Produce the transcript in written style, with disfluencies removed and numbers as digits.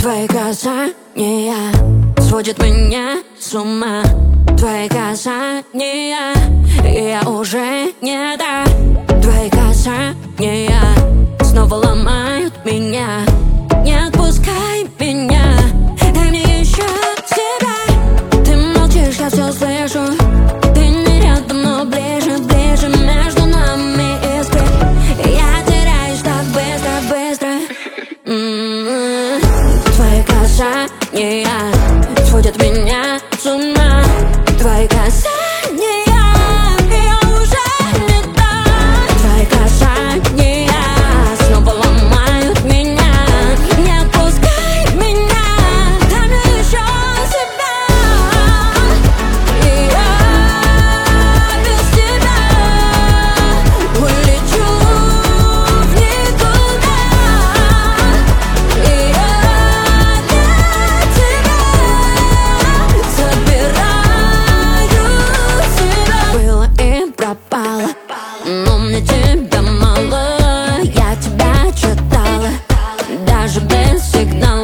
Твои касания сводят меня с ума. Твои касания, и я уже не та. Твои касания снова ломают меня. Не отпускай меня, дай мне еще себя. Ты молчишь, я все слышу. Ты не рядом, но ближе, ближе. Между нами искры. Я теряюсь так быстро, быстро. Твои касания сводят меня с ума. Твои касания, я уже не та. Твои касания снова ломают меня. Не отпускай меня, дай мне еще себя. И я без тебя улечу в никуда. И я для тебя забираю себя. Было и пропало, но мне тебя мало. Я тебя читала, даже без сигнала.